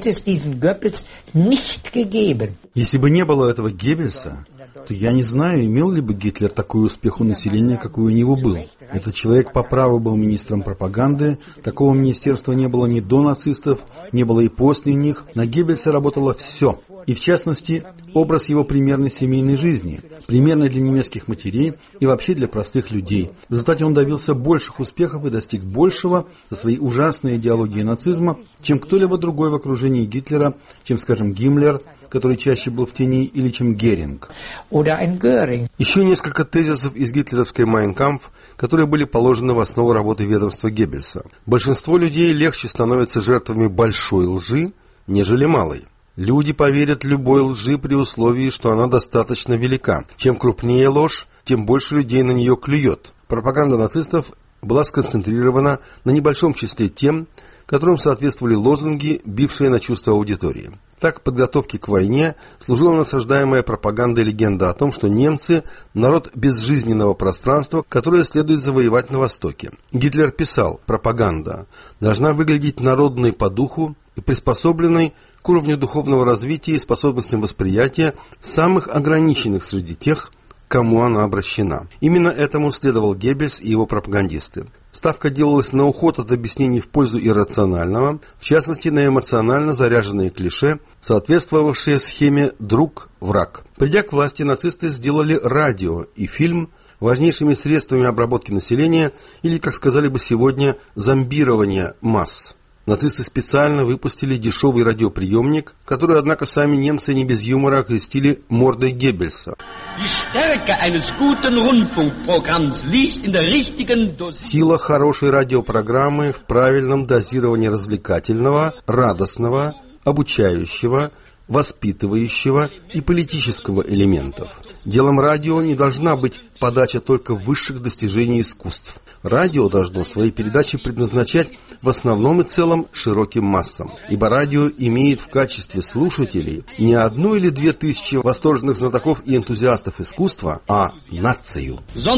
Если бы не было этого Геббельса, то я не знаю, имел ли бы Гитлер такой успех у населения, какой у него был. Этот человек по праву был министром пропаганды, такого министерства не было ни до нацистов, не было и после них. На Геббельса работало все, и в частности, образ его примерной семейной жизни, примерной для немецких матерей и вообще для простых людей. В результате он добился больших успехов и достиг большего за свои ужасные идеологии нацизма, чем кто-либо другой в окружении Гитлера, чем, скажем, Гиммлер, который чаще был в тени, или чем Геринг. Еще несколько тезисов из гитлеровской «Майн кампф», которые были положены в основу работы ведомства Геббельса. Большинство людей легче становятся жертвами большой лжи, нежели малой. Люди поверят любой лжи при условии, что она достаточно велика. Чем крупнее ложь, тем больше людей на нее клюет. Пропаганда нацистов была сконцентрирована на небольшом числе тем, которым соответствовали лозунги, бившие на чувства аудитории. Так, к подготовке к войне служила насаждаемая пропаганда легенда о том, что немцы – народ безжизненного пространства, которое следует завоевать на Востоке. Гитлер писал: пропаганда должна выглядеть народной по духу и приспособленной к уровню духовного развития и способностям восприятия самых ограниченных среди тех, к кому она обращена. Именно этому следовал Геббельс и его пропагандисты. Ставка делалась на уход от объяснений в пользу иррационального, в частности на эмоционально заряженные клише, соответствовавшие схеме «друг-враг». Придя к власти, нацисты сделали радио и фильм важнейшими средствами обработки населения или, как сказали бы сегодня, зомбирования масс. Нацисты специально выпустили дешевый радиоприемник, который, однако, сами немцы не без юмора окрестили мордой Геббельса. Сила хорошей радиопрограммы в правильном дозировании развлекательного, радостного, обучающего, воспитывающего и политического элементов. Делом радио не должна быть подача только высших достижений искусств. Радио должно свои передачи предназначать в основном и целом широким массам, ибо радио имеет в качестве слушателей не 1 или 2 тысячи восторженных знатоков и энтузиастов искусства, а нацию.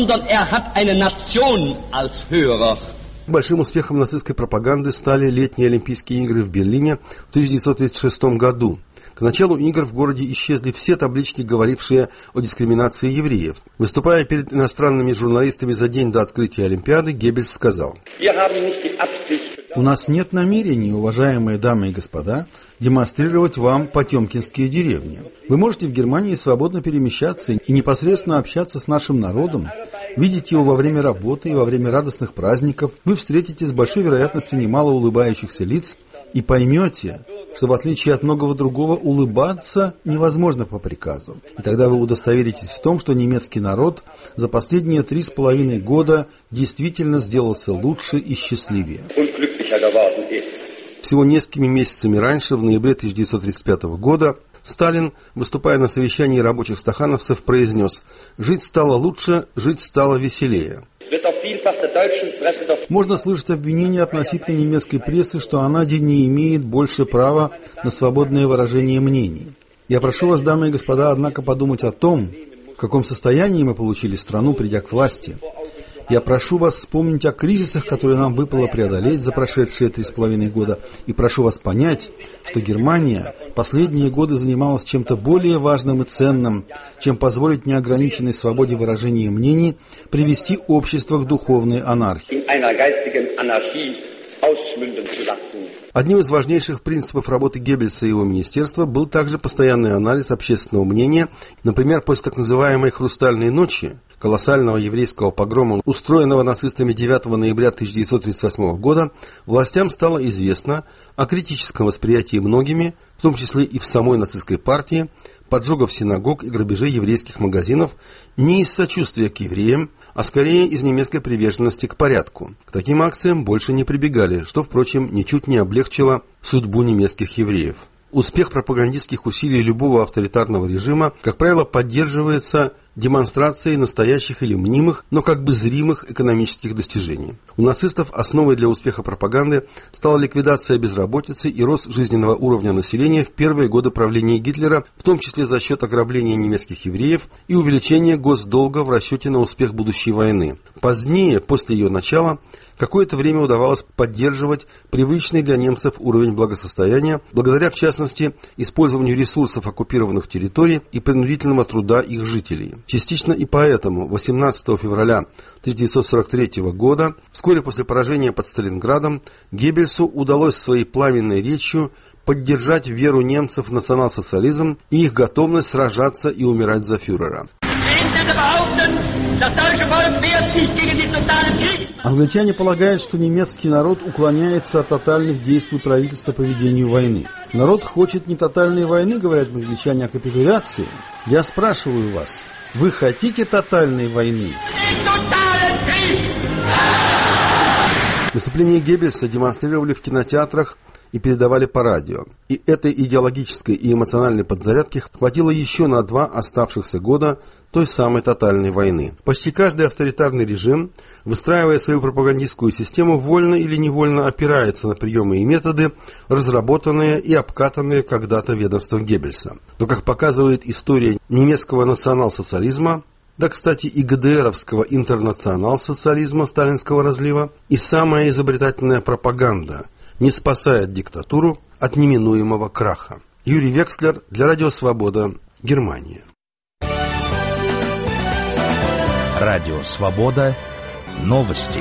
Большим успехом нацистской пропаганды стали летние Олимпийские игры в Берлине в 1936 году. К началу игр в городе исчезли все таблички, говорившие о дискриминации евреев. Выступая перед иностранными журналистами за день до открытия Олимпиады, Геббельс сказал: «У нас нет намерений, уважаемые дамы и господа, демонстрировать вам потемкинские деревни. Вы можете в Германии свободно перемещаться и непосредственно общаться с нашим народом, видеть его во время работы и во время радостных праздников. Вы встретите с большой вероятностью немало улыбающихся лиц и поймете, что в отличие от многого другого улыбаться невозможно по приказу. И тогда вы удостоверитесь в том, что немецкий народ за последние 3,5 года действительно сделался лучше и счастливее». Всего несколькими месяцами раньше, в ноябре 1935 года, Сталин, выступая на совещании рабочих стахановцев, произнес: «Жить стало лучше, жить стало веселее». Можно слышать обвинения относительно немецкой прессы, что она не имеет больше права на свободное выражение мнений. Я прошу вас, дамы и господа, однако подумать о том, в каком состоянии мы получили страну, придя к власти. Я прошу вас вспомнить о кризисах, которые нам выпало преодолеть за прошедшие 3,5 года, и прошу вас понять, что Германия последние годы занималась чем-то более важным и ценным, чем позволить неограниченной свободе выражения мнений привести общество к духовной анархии. Одним из важнейших принципов работы Геббельса и его министерства был также постоянный анализ общественного мнения. Например, после так называемой «Хрустальной ночи», колоссального еврейского погрома, устроенного нацистами 9 ноября 1938 года, властям стало известно о критическом восприятии многими, в том числе и в самой нацистской партии, поджогов синагог и грабежей еврейских магазинов не из сочувствия к евреям, а скорее из немецкой приверженности к порядку. К таким акциям больше не прибегали, что, впрочем, ничуть не облегчило судьбу немецких евреев. Успех пропагандистских усилий любого авторитарного режима, как правило, поддерживается демонстрацией настоящих или мнимых, но как бы зримых экономических достижений. У нацистов основой для успеха пропаганды стала ликвидация безработицы и рост жизненного уровня населения в первые годы правления Гитлера, в том числе за счет ограбления немецких евреев и увеличения госдолга в расчете на успех будущей войны. Позднее, после ее начала, какое-то время удавалось поддерживать привычный для немцев уровень благосостояния, благодаря, в частности, использованию ресурсов оккупированных территорий и принудительного труда их жителей. Частично и поэтому 18 февраля 1943 года, вскоре после поражения под Сталинградом, Геббельсу удалось своей пламенной речью поддержать веру немцев в национал-социализм и их готовность сражаться и умирать за фюрера. Англичане полагают, что немецкий народ уклоняется от тотальных действий правительства по ведению войны. Народ хочет не тотальной войны, говорят англичане, а капитуляции. Я спрашиваю вас, вы хотите тотальной войны? Выступления Геббельса демонстрировали в кинотеатрах и передавали по радио. И этой идеологической и эмоциональной подзарядки хватило еще на 2 оставшихся года той самой тотальной войны. Почти каждый авторитарный режим, выстраивая свою пропагандистскую систему, вольно или невольно опирается на приемы и методы, разработанные и обкатанные когда-то ведомством Геббельса. Но, как показывает история немецкого национал-социализма, да, кстати, и ГДРовского интернационал-социализма сталинского разлива, и самая изобретательная пропаганда не спасает диктатуру от неминуемого краха. Юрий Векслер для Радио Свобода, Германия. Радио Свобода. Новости.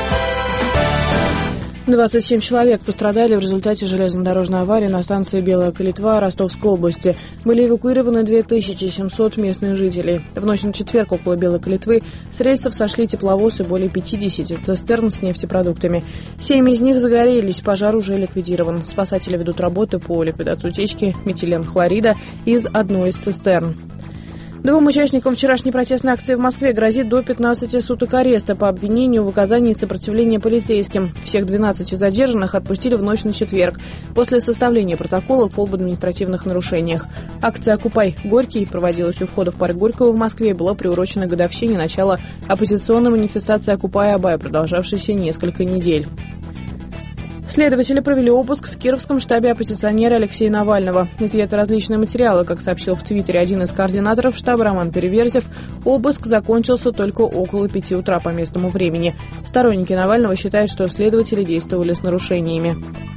27 человек пострадали в результате железнодорожной аварии на станции Белая Калитва Ростовской области. Были эвакуированы 2700 местных жителей. В ночь на четверг около Белой Калитвы с рельсов сошли тепловоз и более 50 цистерн с нефтепродуктами. 7 из них загорелись, пожар уже ликвидирован. Спасатели ведут работы по ликвидации утечки метиленхлорида из одной из цистерн. Двум участникам вчерашней протестной акции в Москве грозит до 15 суток ареста по обвинению в оказании сопротивления полицейским. Всех 12 задержанных отпустили в ночь на четверг после составления протоколов об административных нарушениях. Акция «Окупай Горький» проводилась у входа в парк Горького в Москве и была приурочена к годовщине начала оппозиционной манифестации «Окупай Абай», продолжавшейся несколько недель. Следователи провели обыск в Кировском штабе оппозиционера Алексея Навального. Изъяты различные материалы. Как сообщил в Твиттере один из координаторов штаба Роман Переверзев, обыск закончился только около 5 утра по местному времени. Сторонники Навального считают, что следователи действовали с нарушениями.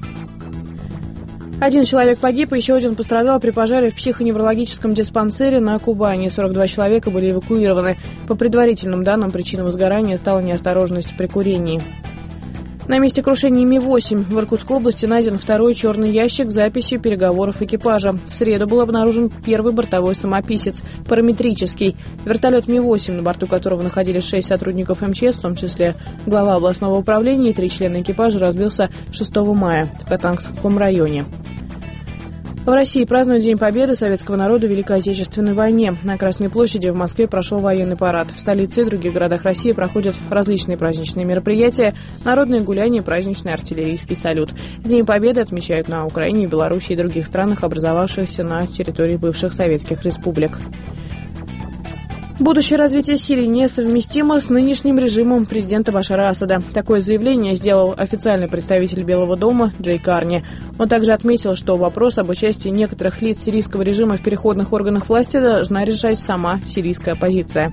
Один человек погиб, и еще один пострадал при пожаре в психоневрологическом диспансере на Кубани. 42 человека были эвакуированы. По предварительным данным, причиной возгорания стала неосторожность при курении. На месте крушения Ми-8 в Иркутской области найден второй черный ящик с записью переговоров экипажа. В среду был обнаружен первый бортовой самописец, параметрический. Вертолет Ми-8, на борту которого находились 6 сотрудников МЧС, в том числе глава областного управления и 3 члена экипажа, разбился 6 мая в Катангском районе. В России празднуют День Победы советского народа в Великой Отечественной войне. На Красной площади в Москве прошел военный парад. В столице и других городах России проходят различные праздничные мероприятия, народные гуляния, праздничный артиллерийский салют. День Победы отмечают на Украине, Беларуси и других странах, образовавшихся на территории бывших советских республик. Будущее развитие Сирии несовместимо с нынешним режимом президента Башара Асада. Такое заявление сделал официальный представитель Белого дома Джей Карни. Он также отметил, что вопрос об участии некоторых лиц сирийского режима в переходных органах власти должна решать сама сирийская оппозиция.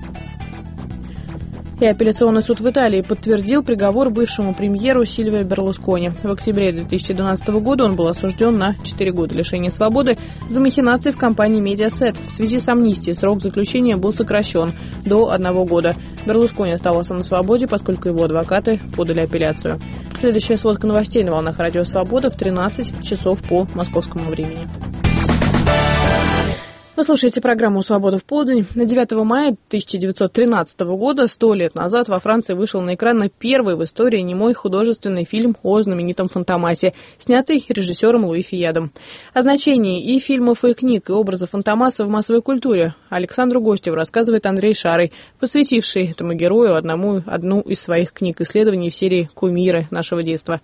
И апелляционный суд в Италии подтвердил приговор бывшему премьеру Сильвио Берлускони. В октябре 2012 года он был осужден на 4 года лишения свободы за махинации в компании Mediaset. В связи с амнистией срок заключения был сокращен до 1 года. Берлускони оставался на свободе, поскольку его адвокаты подали апелляцию. Следующая сводка новостей на волнах Радио Свобода в 13 часов по московскому времени. Вы слушаете программу «Свобода в полдень». На 9 мая 1913 года, 100 лет назад, во Франции вышел на экраны первый в истории немой художественный фильм о знаменитом Фантомасе, снятый режиссером Луи Фиядом. О значении и фильмов, и книг, и образов Фантомаса в массовой культуре Александру Гостеву рассказывает Андрей Шарый, посвятивший этому герою одну из своих книг исследований в серии «Кумиры нашего детства».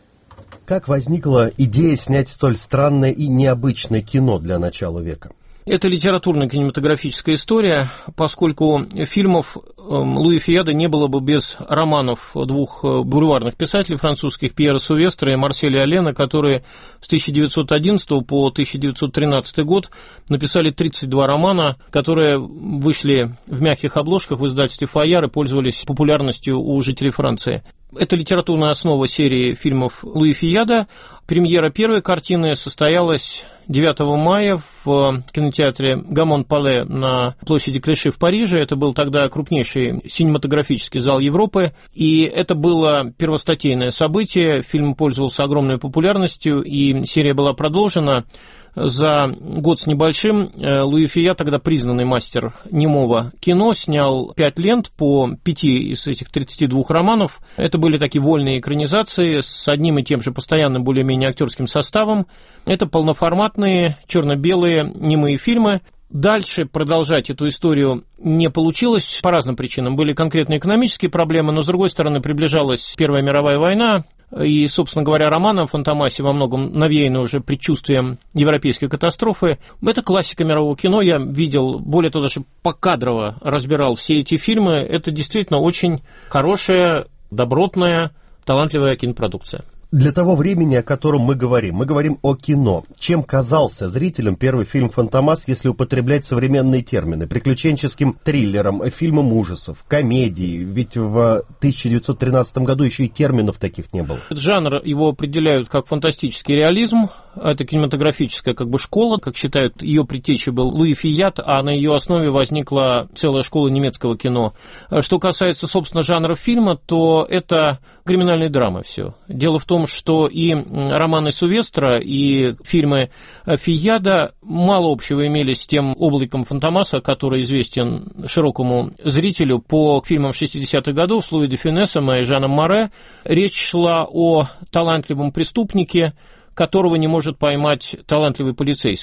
Как возникла идея снять столь странное и необычное кино для начала века? Это литературно-кинематографическая история, поскольку фильмов Луи Фиада не было бы без романов двух бульварных писателей французских, Пьера Сувестра и Марселя Аллена, которые с 1911 по 1913 год написали 32 романа, которые вышли в мягких обложках в издательстве «Фаяр» и пользовались популярностью у жителей Франции. Это литературная основа серии фильмов Луи Фияда. Премьера первой картины состоялась 9 мая в кинотеатре Гамон-Пале на площади Клиши в Париже. Это был тогда крупнейший синематографический зал Европы. И это было первостатейное событие. Фильм пользовался огромной популярностью, и серия была продолжена. За год с небольшим Луи Фияд, тогда признанный мастер немого кино, снял 5 лент по 5 из этих 32 романов. Это были такие вольные экранизации с одним и тем же постоянным более-менее актерским составом. Это полноформатные, черно-белые немые фильмы. Дальше продолжать эту историю не получилось по разным причинам. Были конкретные экономические проблемы, но, с другой стороны, приближалась Первая мировая война. И, собственно говоря, роман о Фантомасе во многом навеян уже предчувствием европейской катастрофы. Это классика мирового кино. Я видел, более того, даже покадрово разбирал все эти фильмы. Это действительно очень хорошая, добротная, талантливая кинопродукция. Для того времени, о котором мы говорим о кино. Чем казался зрителям первый фильм «Фантомас», если употреблять современные термины? Приключенческим триллером, фильмом ужасов, комедией. Ведь в 1913 году еще и терминов таких не было. Этот жанр его определяют как фантастический реализм. Это кинематографическая школа, как считают, ее предтечей был Луи Фияд, а на ее основе возникла целая школа немецкого кино. Что касается, собственно, жанра фильма, то это криминальные драмы все. Дело в том, что и романы Сувестра, и фильмы Фияда мало общего имели с тем обликом Фантомаса, который известен широкому зрителю по фильмам 60-х годов с Луи де Фюнесом и Жаном Море. Речь шла о талантливом преступнике, которого не может поймать талантливый полицейский.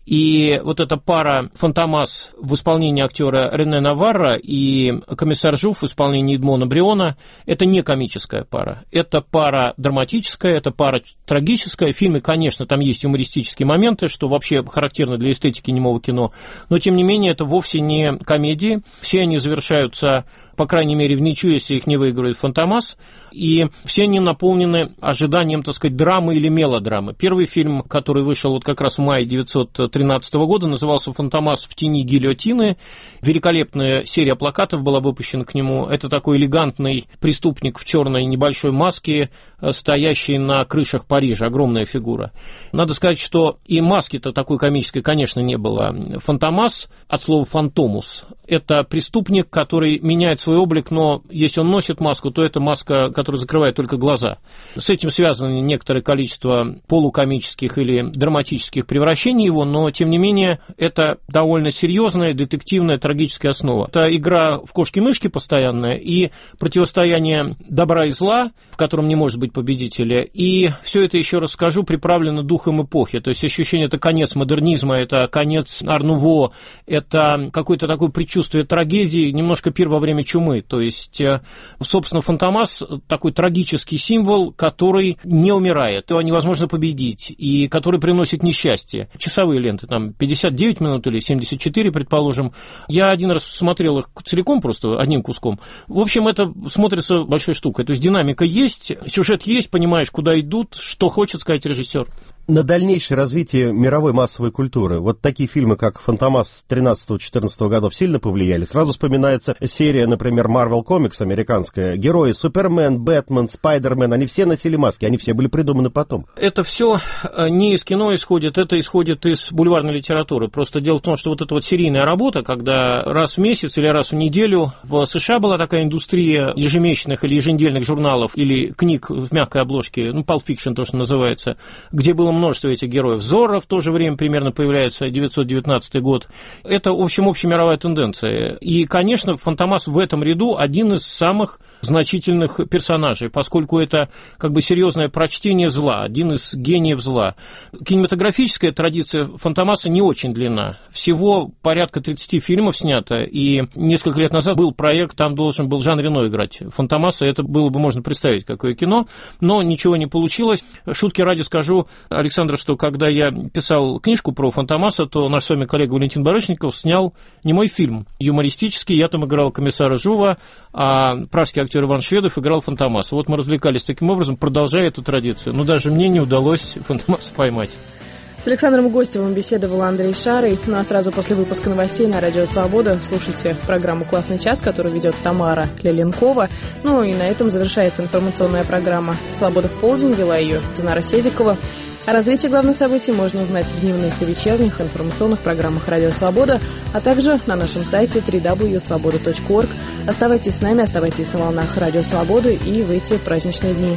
И вот эта пара «Фантомас» в исполнении актера Рене Наварро и «Комиссар Жуф» в исполнении Эдмона Бриона – это не комическая пара. Это пара драматическая, это пара трагическая. В фильме, конечно, там есть юмористические моменты, что вообще характерно для эстетики немого кино, но, тем не менее, это вовсе не комедии. Все они завершаются, по крайней мере, в ничью, если их не выигрывает «Фантомас», и все они наполнены ожиданием, так сказать, драмы или мелодрамы. Первый фильм, который вышел вот как раз в мае 1913 года, назывался «Фантомас в тени гильотины». Великолепная серия плакатов была выпущена к нему. Это такой элегантный преступник в черной небольшой маске, стоящий на крышах Парижа, огромная фигура. Надо сказать, что и маски-то такой комической, конечно, не было. «Фантомас» от слова «фантомус». Это преступник, который меняет свой облик, но если он носит маску, то это маска, которая закрывает только глаза. С этим связано некоторое количество полукомических или драматических превращений его, но, тем не менее, это довольно серьезная детективная трагическая основа. Это игра в кошки-мышки постоянная и противостояние добра и зла, в котором не может быть победителя. И все это, еще раз скажу, приправлено духом эпохи. То есть ощущение, это конец модернизма, это конец ар-нуво, это какое-то такое предчувствие трагедии, немножко пир во время чумы. То есть, собственно, «Фантомас» такой трагический символ, который не умирает, его невозможно победить, и который приносит несчастье. Часовые ленты, там 59 минут или 74, предположим. Я один раз смотрел их целиком, просто одним куском. В общем, это смотрится большой штукой. То есть динамика есть, сюжет есть, понимаешь, куда идут, что хочет сказать режиссер. На дальнейшее развитие мировой массовой культуры вот такие фильмы, как «Фантомас» 13-14 годов, сильно повлияли. Сразу вспоминается серия, например, Marvel Comics американская. Герои Супермен, Бэтмен, Спайдермен, они все носили маски, они все были придуманы потом. Это все не из кино исходит, это исходит из бульварной литературы. Просто дело в том, что вот эта вот серийная работа, когда раз в месяц или раз в неделю в США была такая индустрия ежемесячных или еженедельных журналов или книг в мягкой обложке, Pulp Fiction то, что называется, где было множество этих героев. «Зорро» в то же время примерно появляется, 1919 год. Это, в общем, общемировая тенденция. И, конечно, «Фантомас» в этом ряду один из самых значительных персонажей, поскольку это как бы серьезное прочтение зла, один из гениев зла. Кинематографическая традиция «Фантомаса» не очень длинна. Всего порядка 30 фильмов снято, и несколько лет назад был проект, там должен был Жан Рено играть «Фантомаса», это было бы можно представить, какое кино, но ничего не получилось. Шутки ради скажу, Александр, что когда я писал книжку про «Фантомаса», то наш с вами коллега Валентин Барышников снял немой фильм юмористический. Я там играл комиссара Жува, а пражский актер Иван Шведов играл «Фантомаса». Вот мы развлекались таким образом, продолжая эту традицию. Но даже мне не удалось «Фантомаса» поймать. С Александром Гостевым беседовал Андрей Шарый. Ну а сразу после выпуска новостей на Радио Свобода слушайте программу «Классный час», которую ведет Тамара Леленкова. Ну и на этом завершается информационная программа «Свобода в полдень». Вела ее Динара Седикова. О развитии главных событий можно узнать в дневных и вечерних информационных программах «Радио Свобода», а также на нашем сайте www.svoboda.org. Оставайтесь с нами, оставайтесь на волнах «Радио Свободы» и в эти праздничные дни.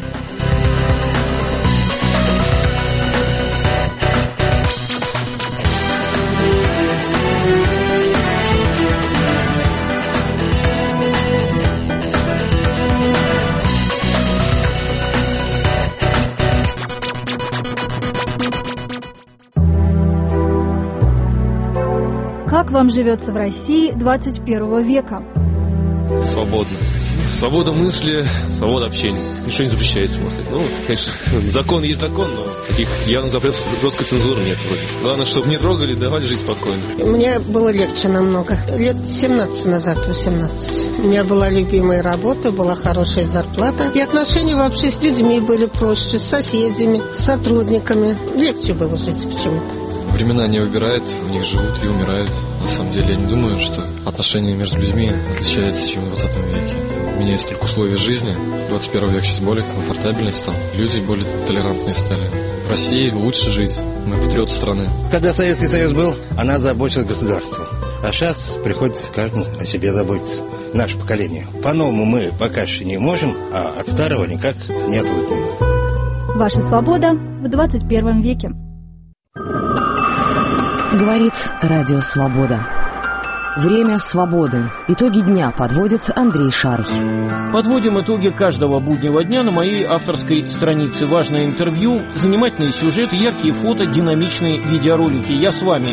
Как вам живется в России 21 века? Свободно. Свобода мысли, свобода общения. Ничего не запрещается, может быть. Ну, конечно, закон есть закон, но таких явных запретов, жесткой цензуры нет вроде. Главное, чтобы не трогали, давали жить спокойно. Мне было легче намного. Лет 17 назад, 18. У меня была любимая работа, была хорошая зарплата. И отношения вообще с людьми были проще, с соседями, с сотрудниками. Легче было жить почему-то. Времена не выбирают, в них живут и умирают. На самом деле, я не думаю, что отношения между людьми отличаются, чем в 20 веке. Меняются только условия жизни. 21 век сейчас более комфортабельный стал. Люди более толерантные стали. В России лучше жить. Мы патриоты страны. Когда Советский Союз был, она заботилась государством. А сейчас приходится каждому о себе заботиться. Наше поколение. По-новому мы пока что не можем, а от старого никак не отвыкнем. Ваша свобода в 21 веке. Говорит Радио Свобода. Время свободы. Итоги дня подводит Андрей Шарый. Подводим итоги каждого буднего дня на моей авторской странице. Важное интервью, занимательные сюжеты, яркие фото, динамичные видеоролики. Я с вами.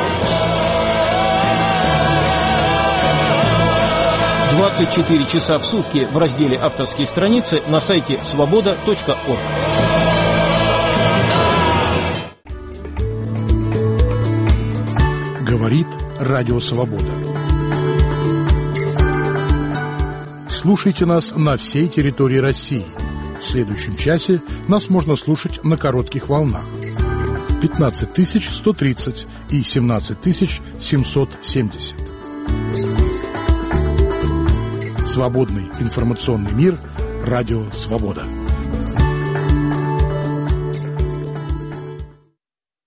24 часа в сутки в разделе «Авторские страницы» на сайте svoboda.org. Говорит Радио Свобода. Слушайте нас на всей территории России. В следующем часе нас можно слушать на коротких волнах. 15 130 и 17 770. Свободный информационный мир. Радио Свобода.